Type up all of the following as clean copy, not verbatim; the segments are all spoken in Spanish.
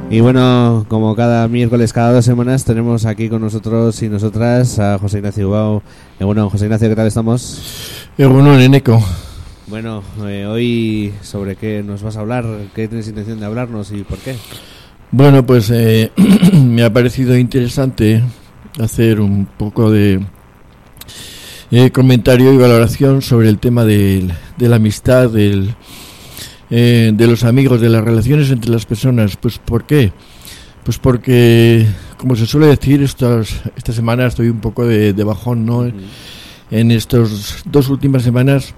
Y bueno, como cada miércoles, cada 2 semanas, tenemos aquí con nosotros y nosotras a José Ignacio Ubao. Bueno, José Ignacio, ¿qué tal estamos? Bueno, Eneco. Bueno, hoy sobre qué nos vas a hablar, qué tienes intención de hablarnos y por qué. Bueno, pues me ha parecido interesante hacer un poco de comentario y valoración sobre el tema de la amistad, de los amigos, de las relaciones entre las personas. Pues ¿por qué? Pues porque, como se suele decir, esta semana estoy un poco de bajón, ¿no? En estas 2 últimas semanas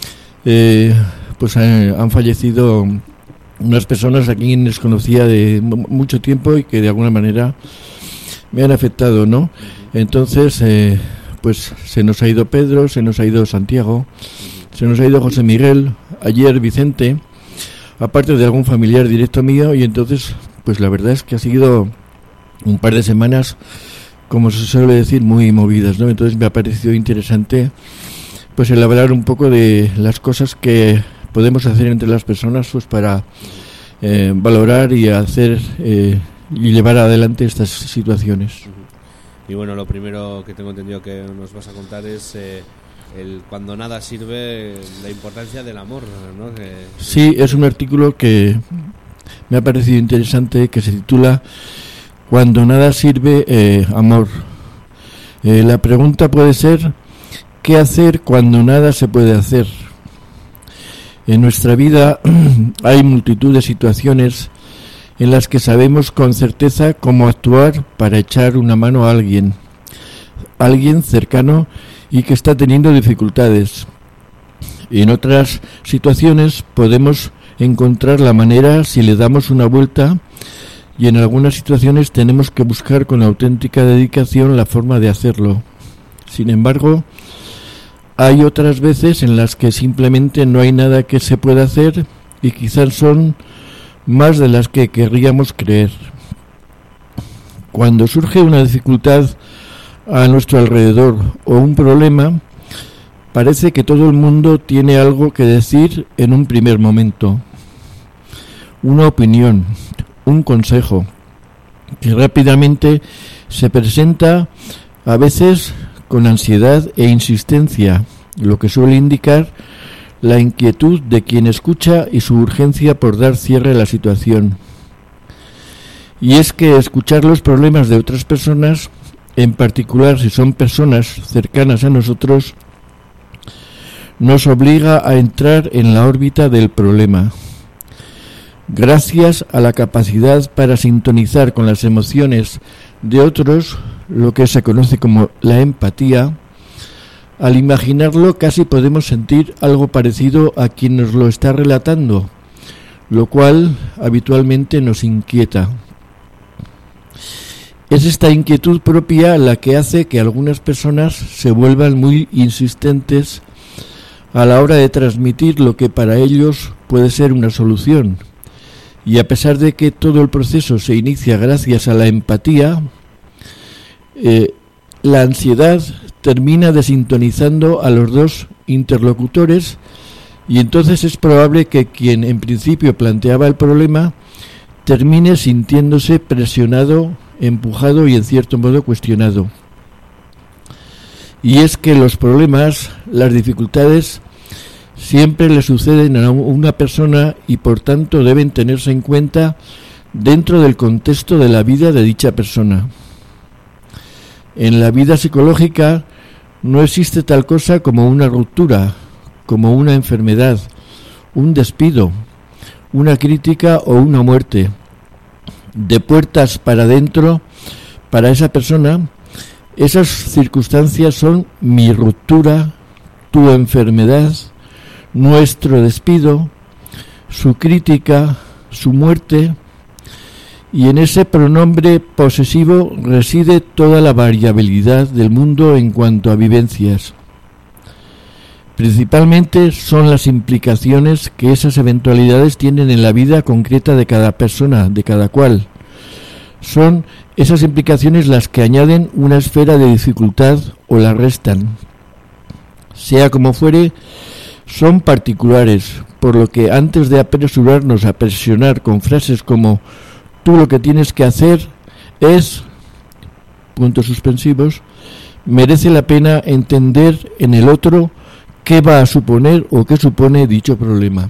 pues han fallecido unas personas a quienes conocía de mucho tiempo y que de alguna manera me han afectado, ¿no? Entonces pues se nos ha ido Pedro, se nos ha ido Santiago, se nos ha ido José Miguel, ayer Vicente, aparte de algún familiar directo mío, y entonces pues la verdad es que ha sido un par de semanas, como se suele decir, muy movidas, ¿no? Entonces me ha parecido interesante pues el hablar un poco de las cosas que podemos hacer entre las personas pues para valorar y hacer y llevar adelante estas situaciones. Y bueno, lo primero que tengo entendido que nos vas a contar es el cuando nada sirve, la importancia del amor, ¿no? Sí, es un artículo que me ha parecido interesante, que se titula Cuando nada sirve, amor. La pregunta puede ser: ¿qué hacer cuando nada se puede hacer? En nuestra vida hay multitud de situaciones en las que sabemos con certeza cómo actuar para echar una mano a alguien cercano y que está teniendo dificultades. En otras situaciones podemos encontrar la manera si le damos una vuelta, y en algunas situaciones tenemos que buscar con auténtica dedicación la forma de hacerlo. Sin embargo, hay otras veces en las que simplemente no hay nada que se pueda hacer y quizás son más de las que querríamos creer. Cuando surge una dificultad a nuestro alrededor o un problema, parece que todo el mundo tiene algo que decir en un primer momento. Una opinión, un consejo, que rápidamente se presenta, a veces con ansiedad e insistencia, lo que suele indicar la inquietud de quien escucha y su urgencia por dar cierre a la situación. Y es que escuchar los problemas de otras personas, en particular si son personas cercanas a nosotros, nos obliga a entrar en la órbita del problema. Gracias a la capacidad para sintonizar con las emociones de otros, lo que se conoce como la empatía, al imaginarlo casi podemos sentir algo parecido a quien nos lo está relatando, lo cual habitualmente nos inquieta. Es esta inquietud propia la que hace que algunas personas se vuelvan muy insistentes a la hora de transmitir lo que para ellos puede ser una solución. Y a pesar de que todo el proceso se inicia gracias a la empatía, la ansiedad termina desintonizando a los dos interlocutores, y entonces es probable que quien en principio planteaba el problema termine sintiéndose presionado, empujado y en cierto modo cuestionado. Y es que los problemas, las dificultades, siempre le suceden a una persona y por tanto deben tenerse en cuenta dentro del contexto de la vida de dicha persona. En la vida psicológica no existe tal cosa como una ruptura, como una enfermedad, un despido, una crítica o una muerte. De puertas para adentro, para esa persona, esas circunstancias son mi ruptura, tu enfermedad, nuestro despido, su crítica, su muerte, y en ese pronombre posesivo reside toda la variabilidad del mundo en cuanto a vivencias. Principalmente son las implicaciones que esas eventualidades tienen en la vida concreta de cada persona, de cada cual. Son esas implicaciones las que añaden una esfera de dificultad o la restan. Sea como fuere, son particulares, por lo que antes de apresurarnos a presionar con frases como tú lo que tienes que hacer es, puntos suspensivos, merece la pena entender en el otro qué va a suponer o qué supone dicho problema.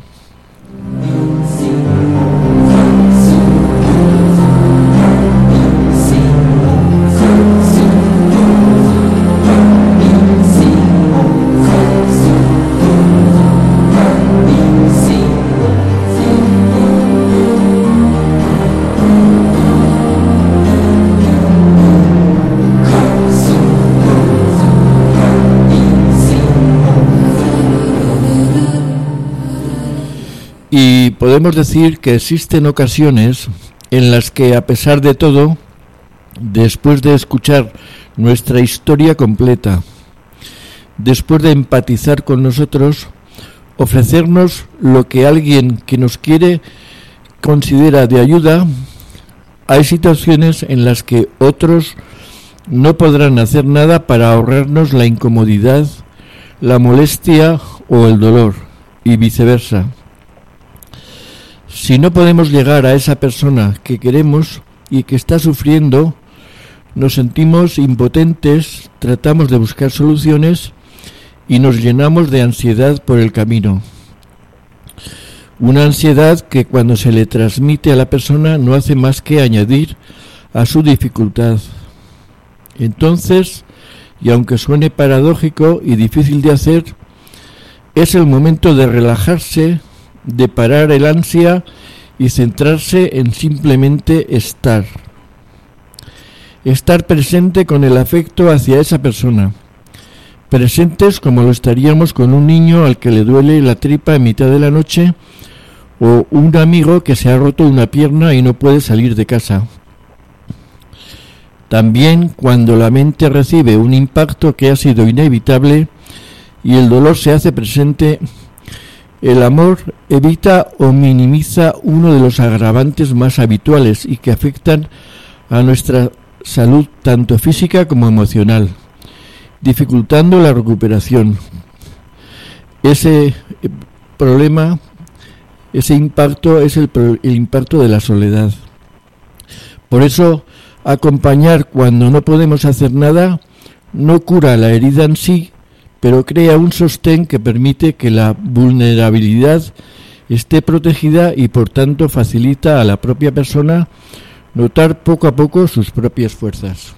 Y podemos decir que existen ocasiones en las que, a pesar de todo, después de escuchar nuestra historia completa, después de empatizar con nosotros, ofrecernos lo que alguien que nos quiere considera de ayuda, hay situaciones en las que otros no podrán hacer nada para ahorrarnos la incomodidad, la molestia o el dolor, y viceversa. Si no podemos llegar a esa persona que queremos y que está sufriendo, nos sentimos impotentes, tratamos de buscar soluciones y nos llenamos de ansiedad por el camino. Una ansiedad que cuando se le transmite a la persona no hace más que añadir a su dificultad. Entonces, y aunque suene paradójico y difícil de hacer, es el momento de relajarse, de parar el ansia y centrarse en simplemente estar. Estar presente con el afecto hacia esa persona. Presentes como lo estaríamos con un niño al que le duele la tripa en mitad de la noche o un amigo que se ha roto una pierna y no puede salir de casa. También cuando la mente recibe un impacto que ha sido inevitable y el dolor se hace presente, el amor evita o minimiza uno de los agravantes más habituales y que afectan a nuestra salud tanto física como emocional, dificultando la recuperación. Ese problema, ese impacto es el impacto de la soledad. Por eso, acompañar cuando no podemos hacer nada no cura la herida en sí, pero crea un sostén que permite que la vulnerabilidad esté protegida y por tanto facilita a la propia persona notar poco a poco sus propias fuerzas.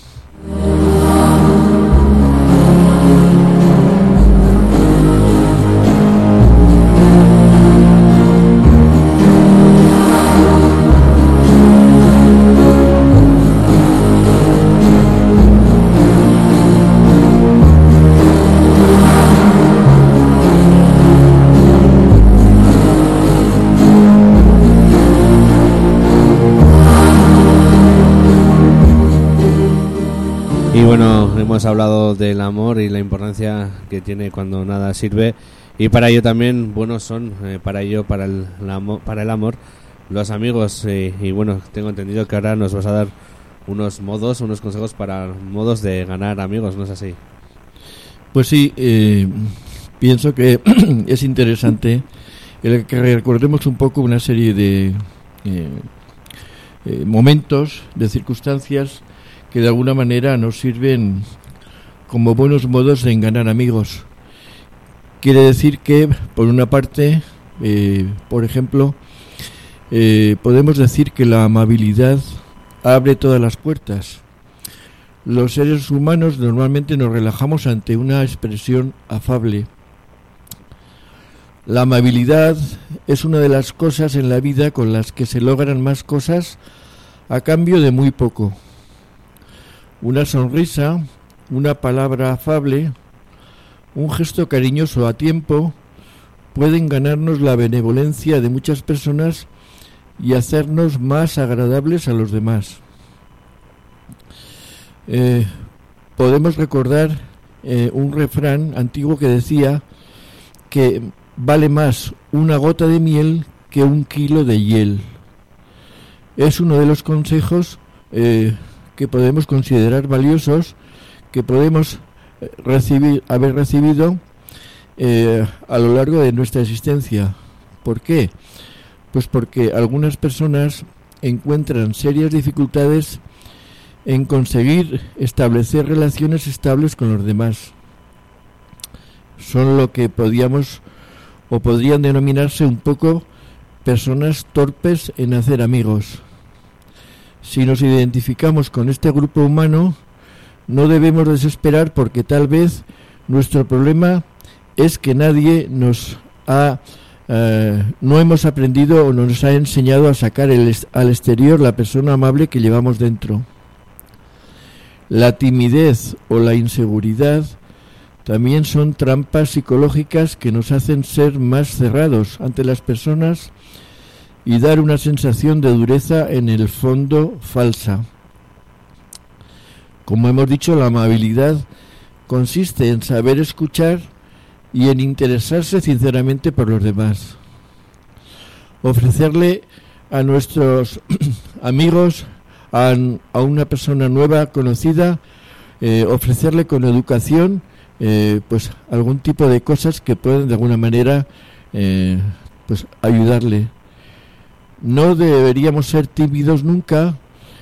Y bueno, hemos hablado del amor y la importancia que tiene cuando nada sirve, y para ello también buenos son para el amor los amigos, y bueno, tengo entendido que ahora nos vas a dar unos consejos para modos de ganar amigos, ¿no es así? Pues sí, pienso que es interesante el que recordemos un poco una serie de momentos, de circunstancias que de alguna manera nos sirven como buenos modos de ganar amigos. Quiere decir que, por una parte, por ejemplo, podemos decir que la amabilidad abre todas las puertas. Los seres humanos normalmente nos relajamos ante una expresión afable. La amabilidad es una de las cosas en la vida con las que se logran más cosas a cambio de muy poco. Una sonrisa, una palabra afable, un gesto cariñoso a tiempo pueden ganarnos la benevolencia de muchas personas y hacernos más agradables a los demás. Podemos recordar un refrán antiguo que decía que vale más una gota de miel que un kilo de hiel. Es uno de los consejos que podemos considerar valiosos, que podemos haber recibido a lo largo de nuestra existencia. ¿Por qué? Pues porque algunas personas encuentran serias dificultades en conseguir establecer relaciones estables con los demás. Son lo que podrían denominarse un poco personas torpes en hacer amigos. Si nos identificamos con este grupo humano, no debemos desesperar, porque tal vez nuestro problema es que nadie no hemos aprendido o nos ha enseñado a sacar al exterior la persona amable que llevamos dentro. La timidez o la inseguridad también son trampas psicológicas que nos hacen ser más cerrados ante las personas y dar una sensación de dureza en el fondo falsa. Como hemos dicho, la amabilidad consiste en saber escuchar y en interesarse sinceramente por los demás. Ofrecerle a nuestros amigos, a una persona nueva, conocida, ofrecerle con educación pues algún tipo de cosas que puedan de alguna manera pues ayudarle. No deberíamos ser tímidos nunca.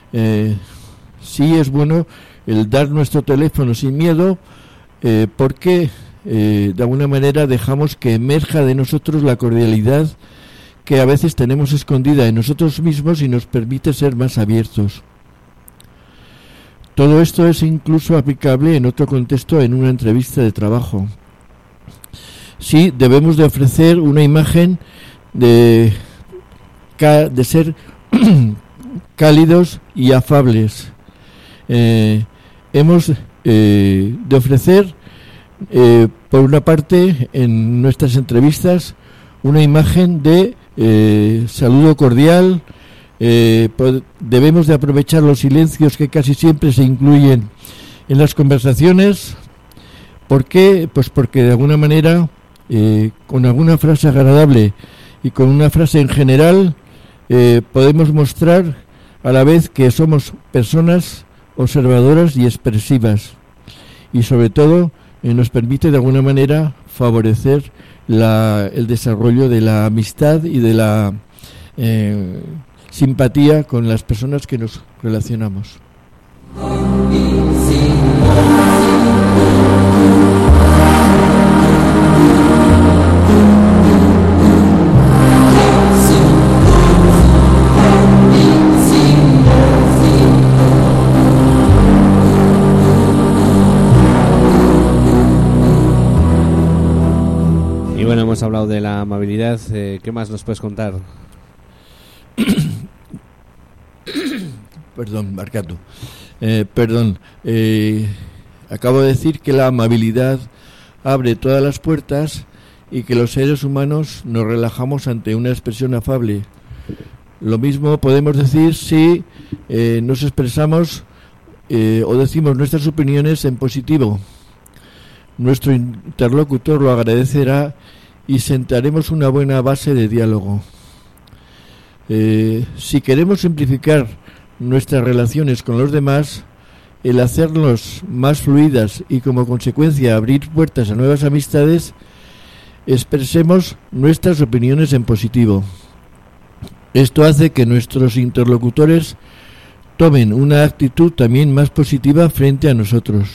Sí es bueno el dar nuestro teléfono sin miedo, porque de alguna manera dejamos que emerja de nosotros la cordialidad que a veces tenemos escondida en nosotros mismos y nos permite ser más abiertos. Todo esto es incluso aplicable en otro contexto, en una entrevista de trabajo. Sí, debemos de ofrecer una imagen de ser cálidos y afables. Hemos de ofrecer, por una parte, en nuestras entrevistas, una imagen de saludo cordial. Debemos de aprovechar los silencios que casi siempre se incluyen en las conversaciones. ¿Por qué? Pues porque de alguna manera, con alguna frase agradable y con una frase en general, podemos mostrar a la vez que somos personas observadoras y expresivas, y sobre todo nos permite de alguna manera favorecer el desarrollo de la amistad y de la simpatía con las personas que nos relacionamos. Y bueno, hemos hablado de la amabilidad. ¿Qué más nos puedes contar? Perdón, Marcato. Acabo de decir que la amabilidad abre todas las puertas y que los seres humanos nos relajamos ante una expresión afable. Lo mismo podemos decir si nos expresamos o decimos nuestras opiniones en positivo. Nuestro interlocutor lo agradecerá y sentaremos una buena base de diálogo. Si queremos simplificar nuestras relaciones con los demás, el hacernos más fluidas y como consecuencia abrir puertas a nuevas amistades, expresemos nuestras opiniones en positivo. Esto hace que nuestros interlocutores tomen una actitud también más positiva frente a nosotros.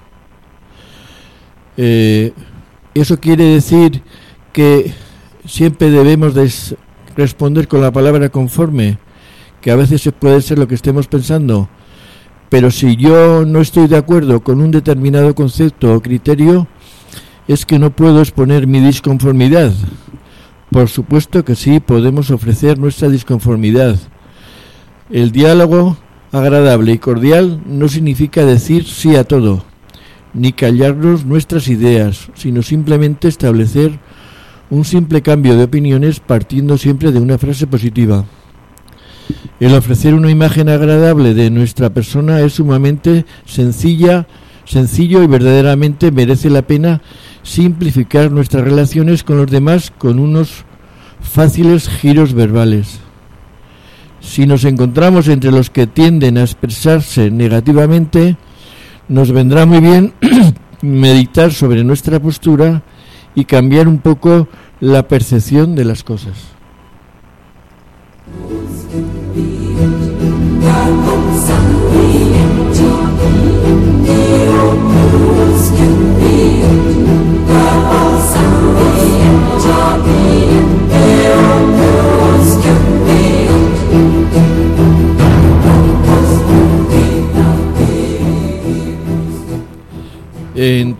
Eso quiere decir que siempre debemos responder con la palabra conforme, que a veces puede ser lo que estemos pensando, pero si yo no estoy de acuerdo con un determinado concepto o criterio, es que no puedo exponer mi disconformidad. Por supuesto que sí, podemos ofrecer nuestra disconformidad. El diálogo agradable y cordial no significa decir sí a todo, ni callarnos nuestras ideas, sino simplemente establecer un simple cambio de opiniones partiendo siempre de una frase positiva. El ofrecer una imagen agradable de nuestra persona es sumamente sencillo y verdaderamente merece la pena simplificar nuestras relaciones con los demás con unos fáciles giros verbales. Si nos encontramos entre los que tienden a expresarse negativamente, nos vendrá muy bien meditar sobre nuestra postura y cambiar un poco la percepción de las cosas.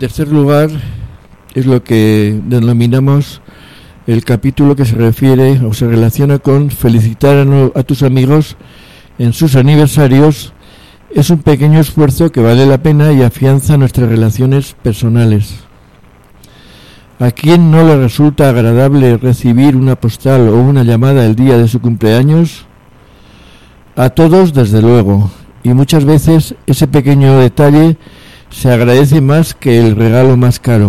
tercer lugar es lo que denominamos el capítulo que se refiere o se relaciona con felicitar a tus amigos en sus aniversarios. Es un pequeño esfuerzo que vale la pena y afianza nuestras relaciones personales. ¿A quién no le resulta agradable recibir una postal o una llamada el día de su cumpleaños? A todos, desde luego, y muchas veces ese pequeño detalle se agradece más que el regalo más caro.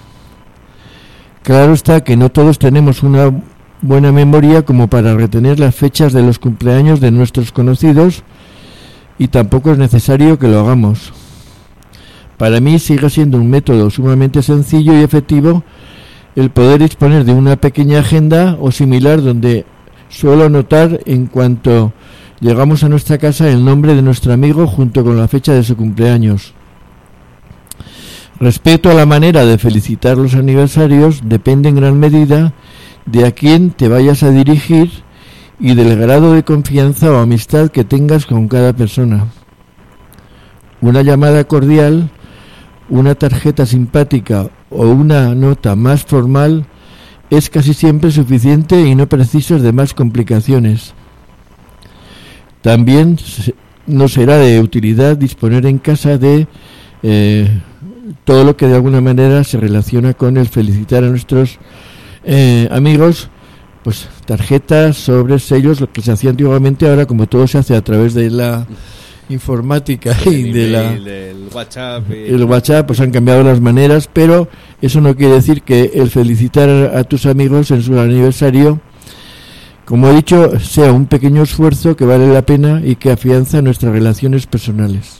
Claro está que no todos tenemos una buena memoria como para retener las fechas de los cumpleaños de nuestros conocidos, y tampoco es necesario que lo hagamos. Para mí sigue siendo un método sumamente sencillo y efectivo el poder disponer de una pequeña agenda o similar donde suelo anotar en cuanto llegamos a nuestra casa el nombre de nuestro amigo junto con la fecha de su cumpleaños. Respecto a la manera de felicitar los aniversarios depende en gran medida de a quién te vayas a dirigir y del grado de confianza o amistad que tengas con cada persona. Una llamada cordial, una tarjeta simpática o una nota más formal es casi siempre suficiente y no precisas de más complicaciones. También nos será de utilidad disponer en casa de todo lo que de alguna manera se relaciona con el felicitar a nuestros amigos, pues tarjetas, sobres, sellos, lo que se hacía antiguamente. Ahora, como todo se hace a través de la informática y de el WhatsApp, el WhatsApp, pues han cambiado las maneras, pero eso no quiere decir que el felicitar a tus amigos en su aniversario, como he dicho, sea un pequeño esfuerzo que vale la pena y que afianza nuestras relaciones personales.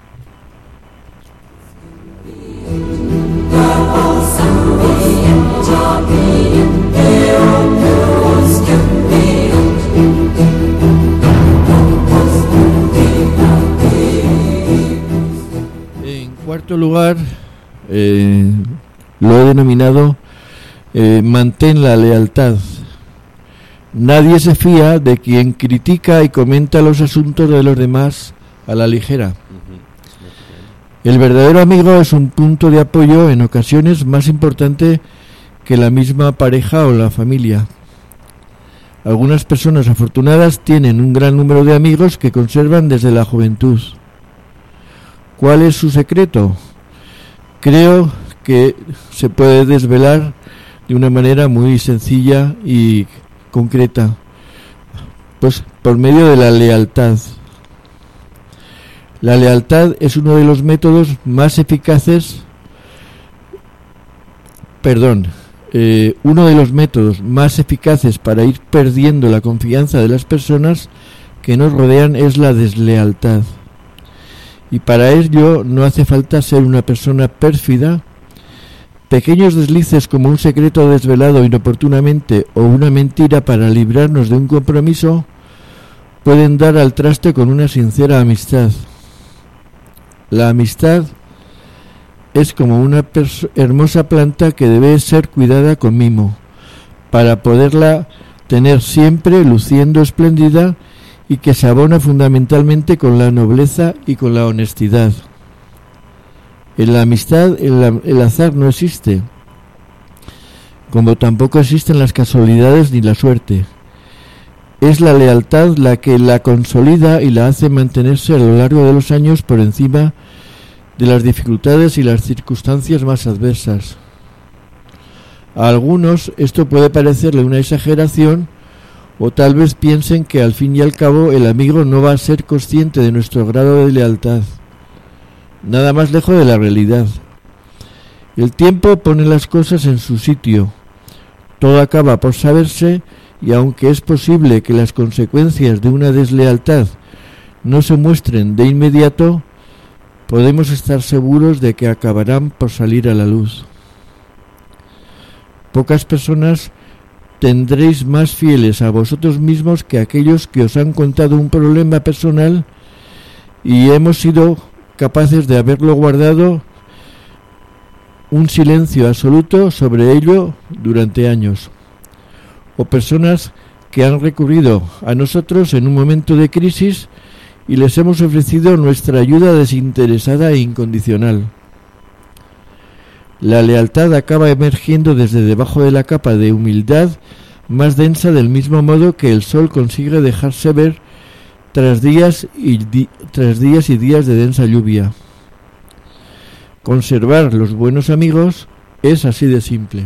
En cuarto lugar, lo he denominado mantén la lealtad. Nadie se fía de quien critica y comenta los asuntos de los demás a la ligera. El verdadero amigo es un punto de apoyo en ocasiones más importante que la misma pareja o la familia. Algunas personas afortunadas tienen un gran número de amigos que conservan desde la juventud. ¿Cuál es su secreto? Creo que se puede desvelar de una manera muy sencilla y concreta, pues por medio de la lealtad. La lealtad es uno de los métodos más eficaces, uno de los métodos más eficaces para ir perdiendo la confianza de las personas que nos rodean es la deslealtad. Y para ello no hace falta ser una persona pérfida. Pequeños deslices como un secreto desvelado inoportunamente o una mentira para librarnos de un compromiso pueden dar al traste con una sincera amistad. La amistad es como una hermosa planta que debe ser cuidada con mimo para poderla tener siempre luciendo espléndida y que se abona fundamentalmente con la nobleza y con la honestidad. En la amistad el azar no existe, como tampoco existen las casualidades ni la suerte. Es la lealtad la que la consolida y la hace mantenerse a lo largo de los años por encima de las dificultades y las circunstancias más adversas. A algunos esto puede parecerle una exageración, o tal vez piensen que al fin y al cabo el amigo no va a ser consciente de nuestro grado de lealtad. Nada más lejos de la realidad. El tiempo pone las cosas en su sitio. Todo acaba por saberse, y aunque es posible que las consecuencias de una deslealtad no se muestren de inmediato, podemos estar seguros de que acabarán por salir a la luz. Pocas personas tendréis más fieles a vosotros mismos que aquellos que os han contado un problema personal y hemos sido capaces de haberlo guardado un silencio absoluto sobre ello durante años. O personas que han recurrido a nosotros en un momento de crisis y les hemos ofrecido nuestra ayuda desinteresada e incondicional. la lealtad acaba emergiendo desde debajo de la capa de humildad más densa, del mismo modo que el sol consigue dejarse ver tras días y días de densa lluvia. Conservar los buenos amigos es así de simple.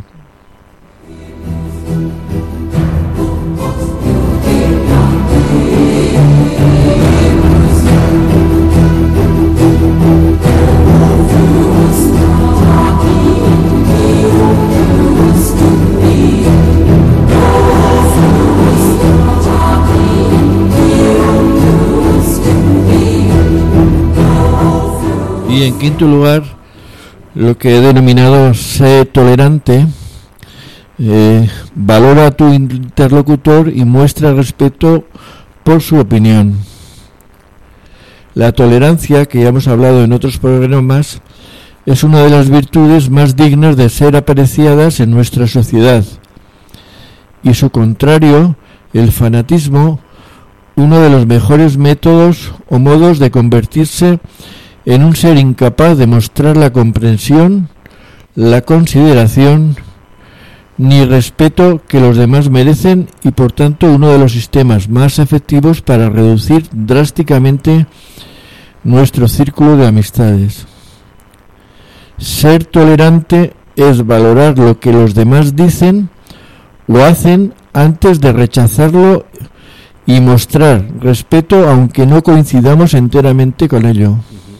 Y en quinto lugar, lo que he denominado sé tolerante. Valora a tu interlocutor y muestra respeto por su opinión. La tolerancia, que ya hemos hablado en otros programas, es una de las virtudes más dignas de ser apreciadas en nuestra sociedad. Y su contrario, el fanatismo, uno de los mejores métodos o modos de convertirse en un ser incapaz de mostrar la comprensión, la consideración ni respeto que los demás merecen, y por tanto uno de los sistemas más efectivos para reducir drásticamente nuestro círculo de amistades. Ser tolerante es valorar lo que los demás dicen o hacen antes de rechazarlo y mostrar respeto aunque no coincidamos enteramente con ello.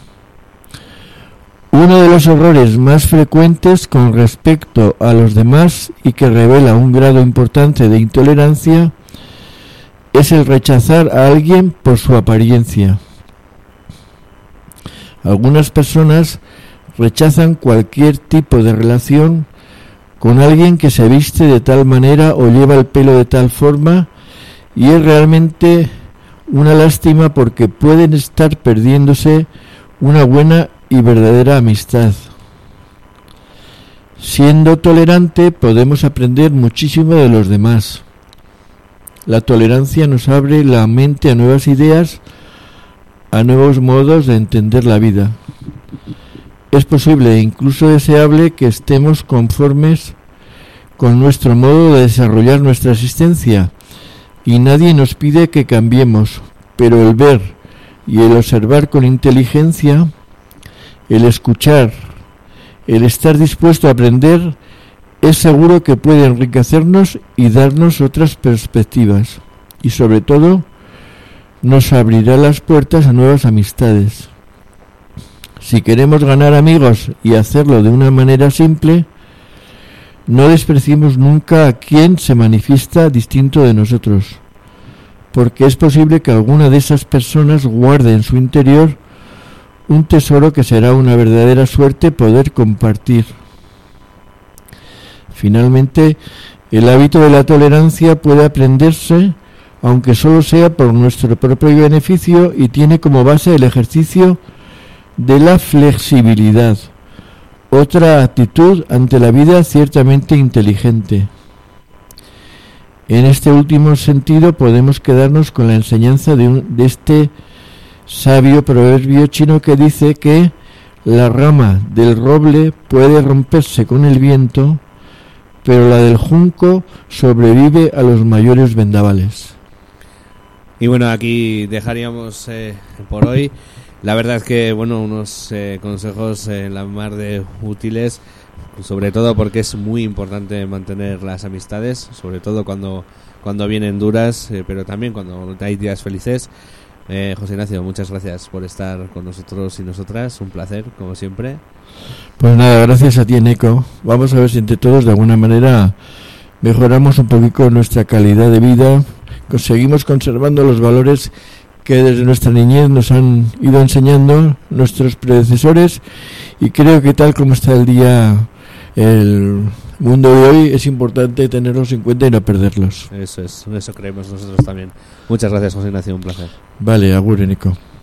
Uno de los errores más frecuentes con respecto a los demás y que revela un grado importante de intolerancia es el rechazar a alguien por su apariencia. Algunas personas rechazan cualquier tipo de relación con alguien que se viste de tal manera o lleva el pelo de tal forma, y es realmente una lástima porque pueden estar perdiéndose una buena y verdadera amistad. Siendo tolerante podemos aprender muchísimo de los demás. La tolerancia nos abre la mente a nuevas ideas, a nuevos modos de entender la vida. Es posible e incluso deseable que estemos conformes con nuestro modo de desarrollar nuestra existencia, y nadie nos pide que cambiemos, pero el ver y el observar con inteligencia, el escuchar, el estar dispuesto a aprender, es seguro que puede enriquecernos y darnos otras perspectivas, y sobre todo nos abrirá las puertas a nuevas amistades. Si queremos ganar amigos y hacerlo de una manera simple, no despreciemos nunca a quien se manifiesta distinto de nosotros, porque es posible que alguna de esas personas guarde en su interior un tesoro que será una verdadera suerte poder compartir. Finalmente, el hábito de la tolerancia puede aprenderse, aunque solo sea por nuestro propio beneficio, y tiene como base el ejercicio de la flexibilidad, otra actitud ante la vida ciertamente inteligente. En este último sentido podemos quedarnos con la enseñanza de este sabio proverbio chino que dice que la rama del roble puede romperse con el viento, pero la del junco sobrevive a los mayores vendavales. Y bueno, aquí dejaríamos por hoy. La verdad es que, bueno, unos consejos la mar de útiles, sobre todo porque es muy importante mantener las amistades, sobre todo cuando vienen duras, pero también cuando hay días felices. José Ignacio, muchas gracias por estar con nosotros y nosotras, un placer, como siempre. Pues nada, gracias a ti, Eneco. Vamos a ver si entre todos de alguna manera mejoramos un poquito nuestra calidad de vida, conseguimos conservando los valores que desde nuestra niñez nos han ido enseñando nuestros predecesores, y creo que tal como está el mundo de hoy, es importante tenerlos en cuenta y no perderlos. Eso creemos nosotros también. Muchas gracias, José Ignacio, un placer. Vale, agur, Nico.